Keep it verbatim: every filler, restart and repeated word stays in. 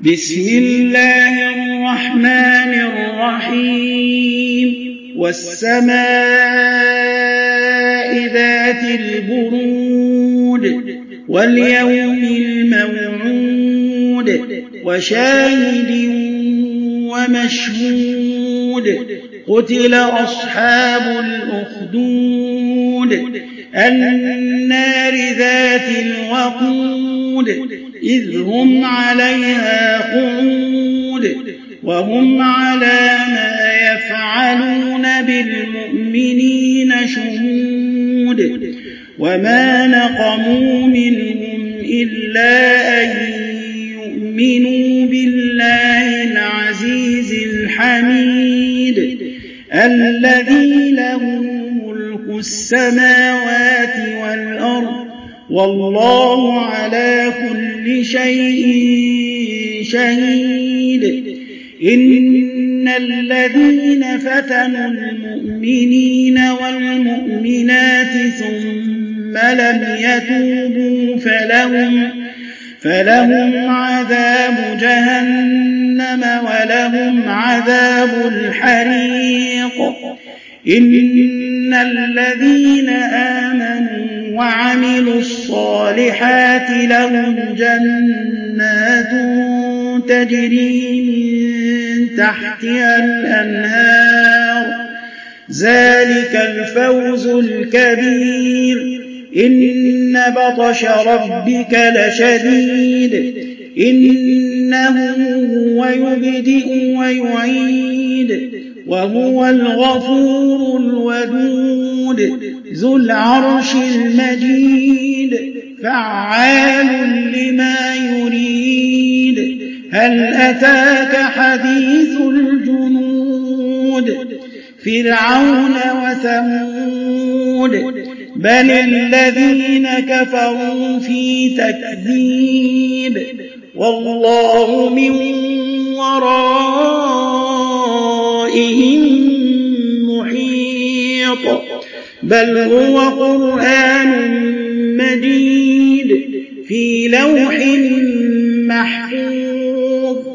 بسم الله الرحمن الرحيم والسماء ذات البرود واليوم الموعود وشاهد ومشهود قتل أصحاب الأخدود النار ذات الوقود إذ هم عليها قعود وهم على ما يفعلون بالمؤمنين شهود وما نقموا منهم إلا أن يؤمنوا بالله العزيز الحميد الذي له ملك السماوات والأرض والله على كل شيء شهيد إن الذين فتنوا المؤمنين والمؤمنات ثم لم يتوبوا فلهم, فلهم عذاب جهنم ولهم عذاب الحريق إن الذين آمنوا وعملوا الصالحات لهم جنات تجري من تحتها الأنهار ذلك الفوز الكبير إن بطش ربك لشديد إنه هو يبدئ ويعيد وهو الغفور الودود ذو العرش المجيد فعال لما يريد هل أتاك حديث الجنود فرعون وثمود بل الذين كفروا في تكذيب والله من ورائهم محيط بل هو قرآن مجيد في لوح محفوظ